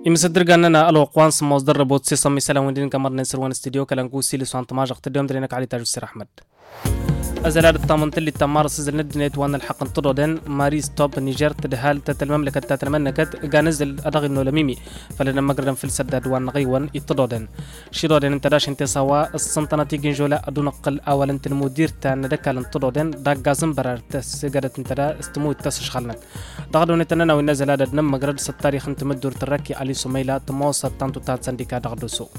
يمسدر قالنا الو قوانس مصدر بوت سي صمي سلام ودين كمر نسروان استديو كلانكوسي لسوان طماج اقتديهم درينك علي تاج السير احمد أزلال الطامن تلي تمارس سزل ندنيت وان الحق انطردن ماري ستوب نيجر تدهال تتل المملكة تتمنكت جانزل أدغ النولميمي فلنا مقرن في السداد وان غيوان يطردن شيرودن انتداش انت سوا السلطنة جنجولا أدونقل أول انت المدير تان دكال انطردن داق جازم برار تسجدت انتدا استمو التسش خلنك دغدو نتننا ونزل هذا نم مقرد ستاريخ انت مدور تركي علي سميلة تموسط تانتو تات سنديكا دغدو سوق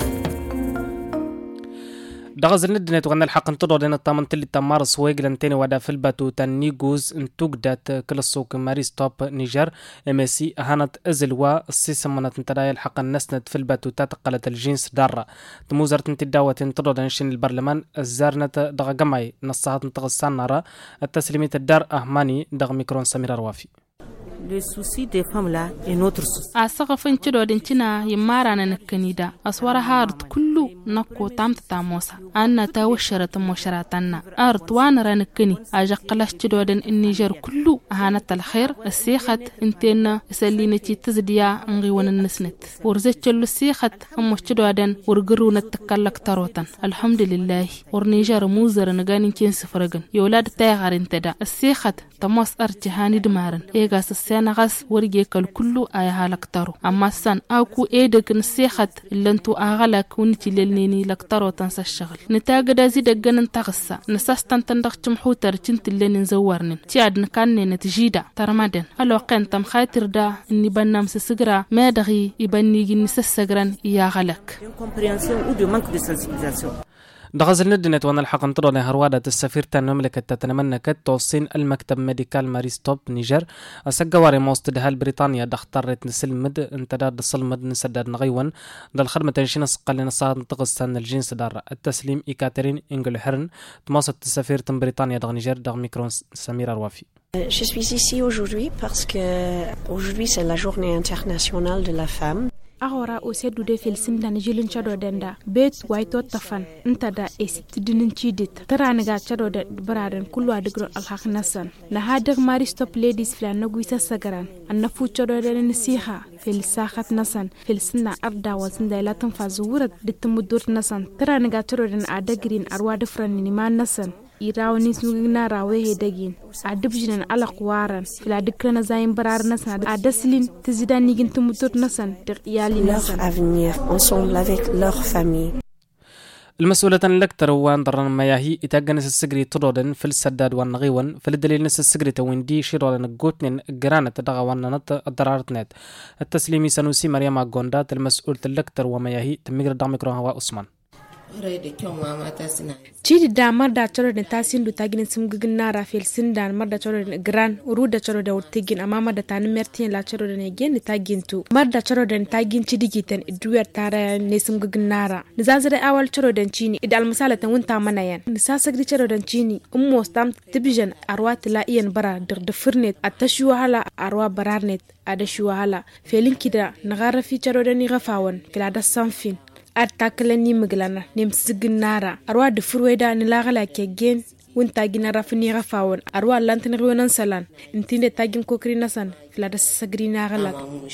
دغز الندنت وغن الحق انتظر دين الطامن تلي تمارس ويجلن تاني ودا في الباتو تنيجوز انتوجدت كل السوق ماري ستوب نيجر امسي هانت ازلوا السيسمنت انتداي الحق النسند في الباتو تتقلت الجنس دارة تموزرت انتداوة انتظر دينشين البرلمان الزارنت دغ جمعي نصهات انتغسان نارا التسليمية الدار اهماني دغ ميكرون سمير روافي Le souci des femmes là est notre souci. أسقفن تدو دنتنا يمارنا نكنيدا أسوار هارد كله نكو تامت تاموسا أنا توشرة مشراتنا أرد وانا رانكني أجقلاش تدو دن النيجر كله هانت الخير السيخت انتنا سلينتي تزديا انغيوان النسنت ورزت جلو السيخت أموش تدو دن ورقرو نتكالك تروتن الحمد لله ورنيجر موزر نغاني كينس فرقن يولاد تاغر انتدا السيخت تموس أرجهاني دمارن إيغاس السينغاس ورجيكال كله آيها لكتارو أما سان أوكو إيدك نسيخت اللي انتو آغالك ونتي للنيني لكتارو تنسى الشغل نتاق دازي دقان انتغسا نساستان تندق جمحوتر تنت اللي نزورنين تياد نكاني نتجيدا ترمادن الوقين تم خاطر دا اني بنام سسقرا ما دغي يبنيجي نسسقران إياغالك دغز الندنت وان الحق انطرنا هروادة السفير تان مملكة تتنمنكت توصين المكتب ميديكال ماري ستوب نيجر أسجواري موستدها بريطانيا دخترت نسلمد انتداد الصلمد نسداد نغيون دال خدمة تنشين سقلنا صاد تغسان الجنس دار التسليم إيكاترين إنجلهرن تماصت السفير تن بريطانيا دغ نيجر دغ ميكرون سمير روافي. Je suis ici aujourd'hui parce que aujourd'hui c'est la journée internationale de la femme. أغورا أسدو ده في السنة نجيلن شادو دندا بيت وايتو تفن انت دا إسيت دنن شيدت ترى نجات شادو دا برادن كل واحد يقول الحق نسان نهادر ماري ستوب ليديز فلان نقويسا سجران النفوت شادو دا نسيها في الساخة نسان في السنة أردا وسنة لا تنفع زورة دتمدور نسان ترى نجات شادو دا أدقرين أرواد فرن نمان نسان إيراوني سمعنا راويه دقين عدبجنا على قوارن في العدكرنا زاين برار نسان عدسلين تزيدان نيجن تموتور نسان تقيالي نسان avenir ensemble avec leur famille. المسؤولة الأكثر وان درن مياهي إتاجنس السجري ترودن في السداد والنغيون في الدليل نس السجري تويندي شيرولن جوتنين جرانة دغا واننت الدرارتنت التسليمي سنوسي مريم غوندات المسؤولة الأكثر ومياهي تمير دامكرو هوا أسمان Chidi da marda choro den tasin du tagin simgugna rafel sindan marda choro den gran uruda choro da urtigin amama da tan mertin la choro den gen tagin tu marda choro den tagin chidi giten duwer tara ne simgugna ra nizazare awal choro den chini idal misala tan wunta manayan nisasagri choro den chini ummo stam tibjan arwat la iyan bara de firnet atashu hala arwa bararnet adashu hala felin kida nagara fi choro den gafawan kila da sanfin أتاكلني مغلانا نمسجنارا أروى دفرويدا نلاغلا كجين وانتا جينا رافني غفاون أروى لانتن غيونا سلان انتين تاجين كوكرينا سان فلا دس سجرينا غلاك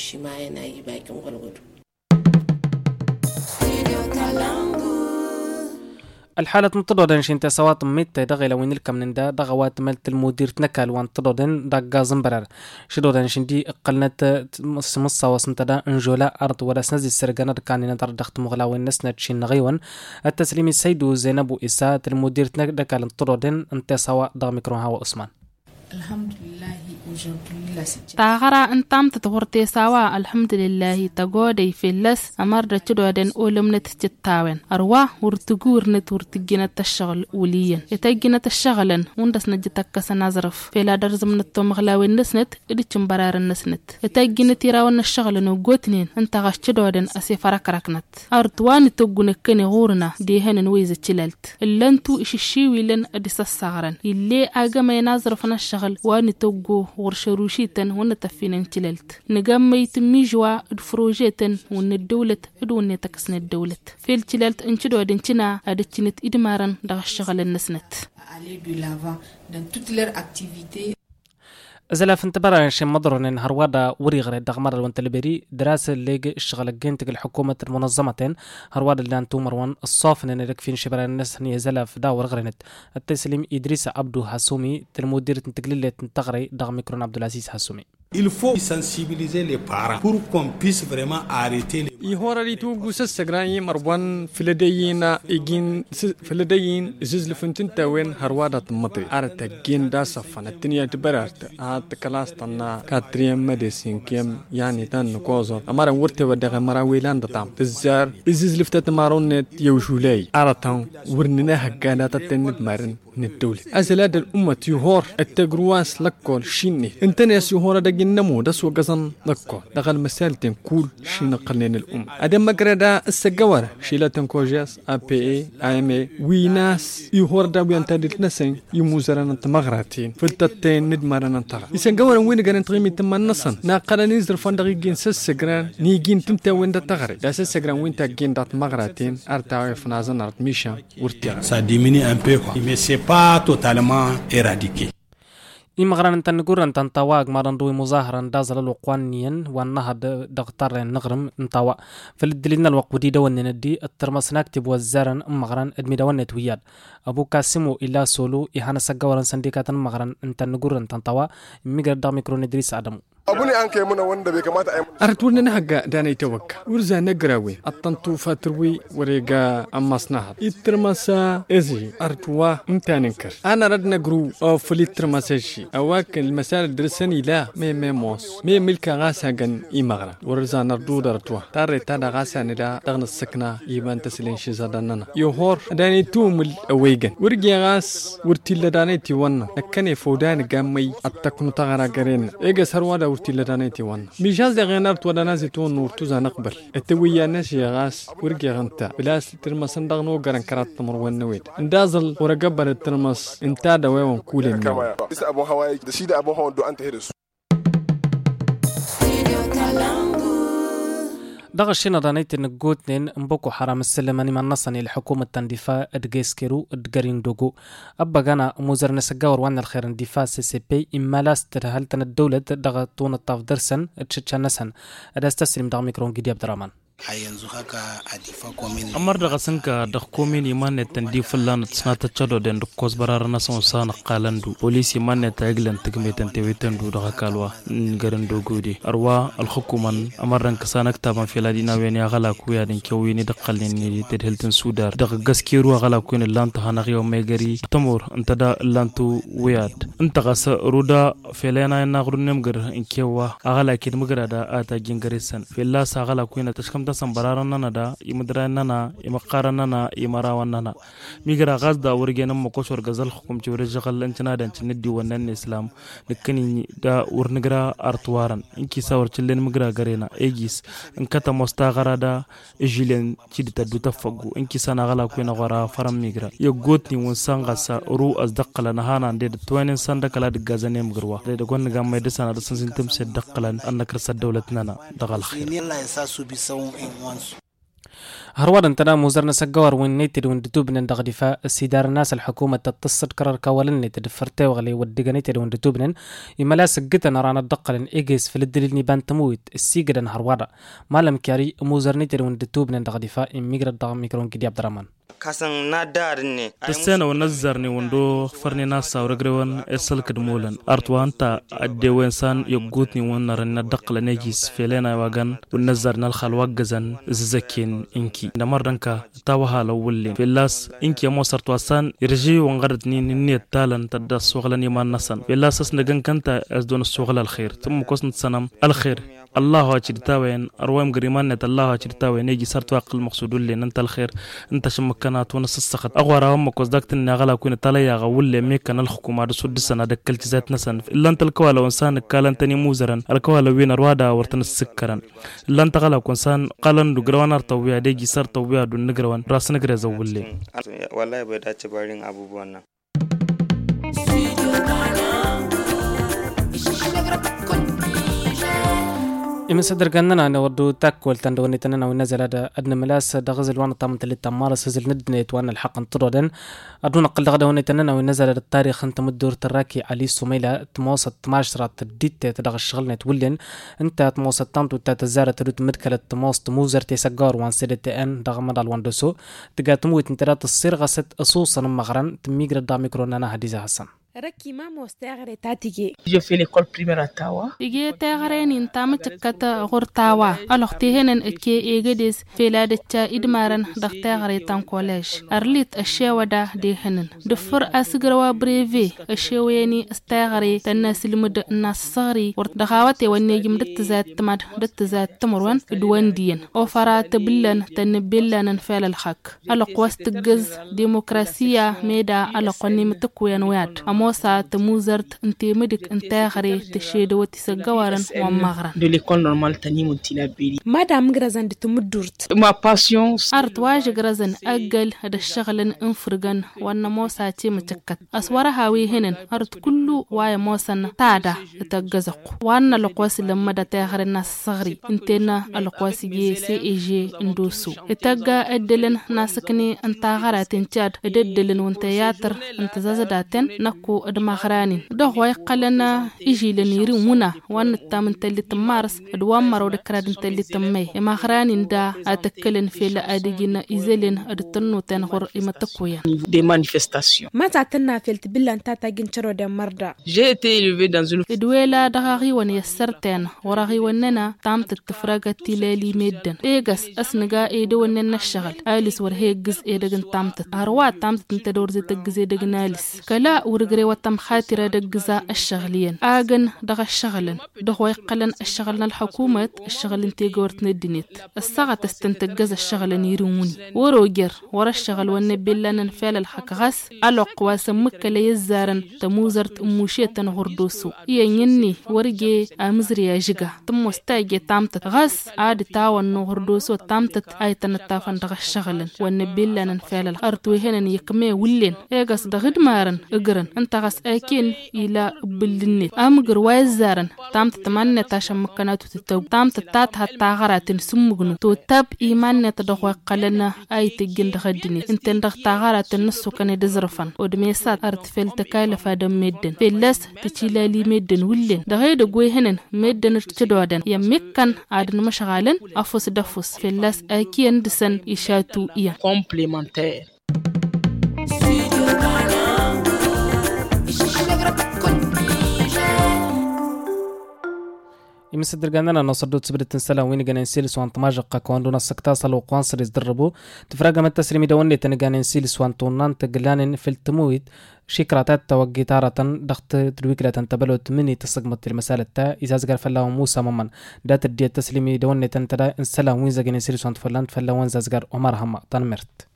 الحالة انتظرن شنت سوات ميت دغ لو نلكم من دا دغوات ملت المدير تنكل وانتظرن دغ زنبرر شدودن شندي قلنت مصا وسنتدا انجولا ارض ولا سنز السرغنا كان ندر دخت مغلاوين نسنت شين غيون التسليم السيد زينب إساءة المدير تنكل انتظرن انت سوا دغ ميكرون هوا عثمان الحمد لله تاغرا انتام تتورتي سوا الحمد لله تغودي في اللس امر تشدودن اولم نتجتاوين اروا ورتغور نتورتجينه الشغل وليا يتجينه الشغلن وندس نجتك سنازرف فلا درزم نتومغلاوي نسنت اديچم برار نسنت يتجينه تيراون الشغل نو غوتنين انت غاش تشدودن اسي فركركنت ارتوان تغونكني غورنا دي هنن ويز تشللت اللنتو اششيوي لن اديس الصغرن اللي اغما ينازرفنا الشغل وان توغو ورشروشيتن ونتفين تللت نجمع تميجوا الفروجيتن ون الدولة ودون تكسن الدولة في التللت انشدوا دنشنا ادتشنت ادمارن دغ الشغل النسنت زلاف انتبرا شي مضرن هروادا وريغر دغمر وانتلبري دراسة اللي اشتغل جنتك الحكومة المنظمة هروادا اللي انتو مروان الصافن ان يكفين شبرا الناس هني زلاف داور غرنت التسليم إدريس عبدو حسومي تلمدير تنتقلية تنتغري دغ ميكرون عبد العزيز حسومي. Il faut sensibiliser les parents pour qu'on puisse vraiment arrêter les يهورا توجس السجراني مروان فلديين زل فنتين تاوين هروادة مطري أرتا جين دا صفنا الدنيا تبررت هات كلاس تنا كاتريم مدرسين كيم يعني تان نقوزر أمارا ورتة ودغ مرا ويلان دتام تزار إزز لفتة مارون يوشولي أرتهم ورننا هجانا تتند مارن ندولة أزلاد الأمة يهور التجرواس لكول شيني انت ناس يهورا دجين نمو دس وجزن لكول دخل مسالتين كول شين قلنا الأمة أدم مقردا السجوار شيلاتن كوجاس APA AMA ويناس يهور دا بينتادت نسين يموزرنا تمغراتين فلتتين ندمرنا ترى يسجوار وين جرن تغيمي تمن نصن ناقلا نيزر فندقي جين سجران نيجين تمتا وين دا تغري دا سجران وين تاجين دات مغراتين أرتاوي فنازن أرت ميشا ورتيا ça diminue un peu quoi mais c'est pas totalement éradiqué. إمغران تنقول أن تنتواج مرندوي مظاهرا دازل الوقوانيا والنهض دغتر النغرم انتوا فالدليلنا الوقت دي دون ندي الترمس نكتب والزارن مغران ادمي دون توياد أبو كاسمو إلا سولو إهانا سجورا سنديكات مغران أن تنقول أن تنتوا ميجر دا ميكرون إدريس آدمو أبوني أنك منا وندا بك ما تعمل. أردنا نهجع داني توك ورزا نجراوي التنتو فتروي ورجع أماس نهض الترمسا إزي أردوا متانكر أنا ردنا جرو أو فليت ترمساشي أواك المسائل درسني لا مي موس مي ملك غاسا جن إمغرا ورزا نردو درتوا تاري تادا غاسا ندا دغن السكنة يبان تسلين شزادنا يهور داني تومل أويجن ورجع غاس ورتيل داني تيوانا لكني فودان جامي التكنو تغرا جرين إيجا سروادا ورتيلدانيتي وان ميجاز دغينارت ودانازي تون نور توزا نقبل التويا ناشي غاس ورقي غنتا بلاس ترمس ندغنو غران كرات تمر ونويد اندازل ورقبر الترمس انتا دويون كولين كما ليس ابو هواي دشيد ابو هون دو انت هيرس دغشينا دانيت نقوتنين مبوكو حرام السلماني من نصني الحكومة تندفاع ادجيسكيرو ادجارين دوغو أبا جانا موزر نسجاور وانا الخير اندفاع CCP إما لاستر هل تن الدولة دغطون الطاف درسن اتشتشانسن أدا استسلم دغ ميكرون جدي عبد الرحمن أمر دغسنكا دغكومين يمان التنديف اللان تسنات تشادو دين دكوز برارنا سونسان قالندو بوليس يمان تاجلن تكميتن تيويتندو دغكالوا نغرن دوغودي أروا الحكومة أمرن كسانك تابن في لادينا وين يغلا كويا دين كويني دقلني تدهلتن سودار دغ غسكيرو غلا كوين اللان تهانغيو ميغري تمور انت دا اللانتو وياد انت غس رودا فيلينا نغرنم غر انكيوا غلا كيد مغرادا اتا جينغريسن في الله سغلا كوين تشكم سنبرارنا دا يمدرنا يمقارنا يمراونا ميغرا غزدا ورجينا مكوشور غزل حكم تورجغل انتنا دنت ندي ونن اسلام لكني دا ورنغرا ارتوارن انكي ساور تشلن مغرا غرينا ايجيس انكتا مستغرا دا اجيلن تشدي تدو تفغو انكي سنا غلا كوينا غرا فرم ميغرا يغوتني ونسانغاسا رو ازدقلا نهانا ديد توين سندكلا دغازني مغروا ديد غون غام ميدسانا دسن تم سدقلا انك رس دولتنا دغال خير هرواد انتنا موزرنا سجوار وين نيتد وين دتوبن دغدفاء السيدار الناس الحكومة تتصد قرار كوالن نيتد فرتي وغلي ودقنيتد وين دتوبن إما سجتنا رانا دقلن إيجيس في الدليل نبان تموت السيجدن هروادا مالم كاري موزر نيتد وين دتوبن دغدفاء إميجر دغ ميكرون كدي عبد الرحمن تستانا ونزرني وندو فرني ناسا ورغريوان اسل كدمولن ارتوانتا ادوين سان يغوتني ونرنا دقل نجيس فيلنا واغان ونزرنا الخلوغزن زكين انكي نمرنكا تاوها لولين فيلاس انكي موسرت واسان يرجي وانغردني ني تالن تدا سوغلني ما نسن فيلاس اسنغن كنتا ازدون السوغل الخير ثم كوسن سنم الخير الله اجرتاوين اروام غريمان الله اجرتاوين يجي صرت واقل مقصود لي انت الخير انت شمكنات ونص السخط اغورا هم كوزدكت ان غلا كون تلايا غول ميكن الحكومه سود سنه دكلت ذات نسن الا انت الكوالا وانسان كالنتني موزرن الكوالا وين روادا ورتن السكرن الا انت غلا كونسان قالن دغروان طويا ديجي صر طويا دون نغروان راس نغرا زولي والله بيداتش بارين ابو بونا إما صدر كأننا نودو تاكل تندوني تننا ونزل هذا أدنى ملاس دغزل وانا طامت اللي تمارس هزل ندنيت وانا الحق انطردن أدونا قل دغدا وني تننا ونزل التاريخ انت مدور تراكي علي سميلة تموسط 12 تديت تدغ الشغل نتولن انت تموسط طامت وتا تزارة تدوت مدكلة تموسط موزر تيسجار وان سيدت ان دغ مدال واندوسو تقا تموت انترات الصير غست أصوصا مغران تميقر دا ميكرونا أنا هديزة حسن ركي ما مستغري تاتيجي Je fais l'école primaire à Tawa. Ige tagare ni ntama chakata gortawa aloxti henen eke egedes feladecha idmaran dagtagare tan college arlit ashewada de henen de fur asgrawa breve ashewani astagare tanasilmud nasari wor dagawate wanne gimdat zat tamad dat zat tamurwan dwandiyen o farat billan tanbillanan fel alhaq alqwas tgaz demokrasiya meda alqani mtkuyan wad موسى تموزرت انت مدك انت غري تشيدو وتسغوارن ومغران De l'école normale Tani Montilaberi. مادام غرزان تمدورت Ma passion أرت واج غرزن أجل هذا الشغل انفرجن وأن موسى تيم تكت أسوار هاوي هنن أرت كله واي موسى تادا تجزق وأن القواس لما دتاخر الناس صغري انتنا القواس جي سي اندوسو اتجا ادلن ناسكني انت غرات انتاد ادلن وانتياتر انت زازداتن نكو ادمغرانين ده واي قلنا يجي لنيرين ونا وأن التامن تلي تمارس ادوام مرو دكراد تلي تمي مغرانين دا أتكلن في لأدينا إزلين أدتنو تنغر إما تكويا des manifestations. ما تعتنا في التبلا انت تاجن شرو دم مردا J'ai été élevé dans une إدويلا دغاغي ونيسرتين وراغي وننا تامت التفراغة تلالي ميدن إيغس أسنغا إيدو وننا الشغل آلس ورهيغز إيدغن تامت أروات تامت انتدور زي تغز إيدغن آلس كلا ورغري وطم خاترة دغزا الشغلين آغن دغا الشغلن دغوي قلن الشغلنا الحكومة الشغل انتيغورت ندنيت الساعة تستنتجز الشغل نيروني وروجر ورا الشغل والنبيلا ننفال الحكغس ألق واسمك ليزارن تموزرت أموشية غردوسو ينيني ورجي أمزري أجيجا تموستاجي تامتت غس عاد تاون غردوسو تامتت أيتن التافن دغ الشغلن والنبيلا ننفال الأرض وهنا يكمي ولين إيغس دغد مارن إجرن انت غس أكين إلى بلنيت أمجر وازارن تامتت تمنى تاشا مكاناتو تتوب تامتت تاتها تاغرات سمغنو تو تاب إيمان نتدخوا قلنا أي تجين دخدني أنت ندخ تغارات النص كان دزرفان ودميسات أرتفل تكالف هذا ميدن في اللاس تشيلالي ميدن ولين دغيد جوي هنن ميدن تشدودن يمكن عادن مشغالن أفوس دفوس في اللاس أكين دسن إشاتو إيا complémentaire. يمسدر جانا نصدو تسبرت نسلا وين جانا نسيلس وان طماجق كوندو نسكتاصل وقوانصر يزدربو تفرق من التسليمي دوني تنجانا نسيلس وان طونان تجلان في التمويد شكراتات توجي تارة ضغط ترويكلا تنتبلو تمني تسقمت المسألة تا إذا زجر فلا موسى ممن دات الدي التسليمي دوني تنتدا نسلا وين جانا نسيلس وان طفلان فلا وين زجر عمر هم تنمرت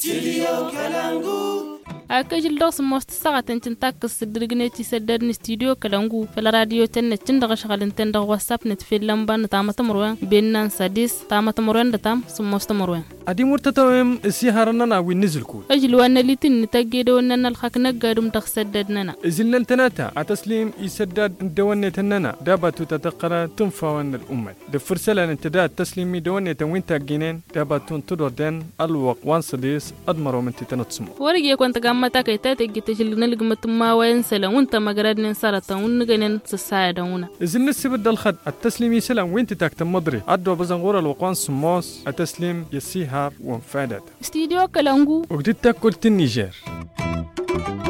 أكجل دوس مستساعة تنتاكس الدرجنتي سدرن استوديو كلامو في الراديو تندغ شغل تندغ واتساب نتفيل لمبان تامة مروان بيننا سادس تامة مروان دتام سموست مروان أدي مرتتوهم السيهارنا وينزل كول أجل وانا لتن نتاجد وانا الحق نقادم تخسددنا إذن لن تناتا أتسليم يسدد دوانة تننا دابتو تتقرى تنفاون الأمة دفرسلة انتداد تسليمي دوانة وين تاجينين دابتو تدردن الوق وانسديس أدمرو من تتنتصمو ورقي كنت قامتا كيتا تجي نلقمة ما وين سلام وانت مقرد ننصرتا ونقنن سسايدا ونا إذن نسيب الخد التسليمي سلام وين تتاكتم مدري عدو بزنغور الوقوان سموس التسليم يسيهار وانفادت استديو كلامو وقدت تاكل النيجر